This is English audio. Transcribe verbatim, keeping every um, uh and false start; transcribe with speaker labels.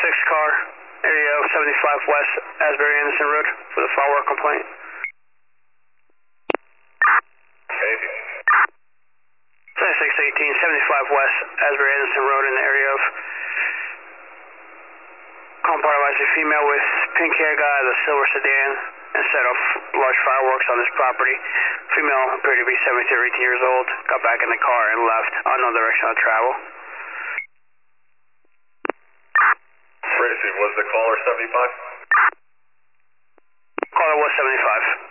Speaker 1: six car, area of seventy-five West Asbury Anderson Road for the firework complaint. seventy-six eighteen, seventy-five West Asbury Anderson Road in the area of compartmentalized a female with pink hair guy, the silver sedan, and set off large fireworks on this property. Female appeared to be seventeen or eighteen years old, got back in the car and left on no direction of travel.
Speaker 2: Tracy, was the caller seventy-five?
Speaker 1: Caller was seventy-five.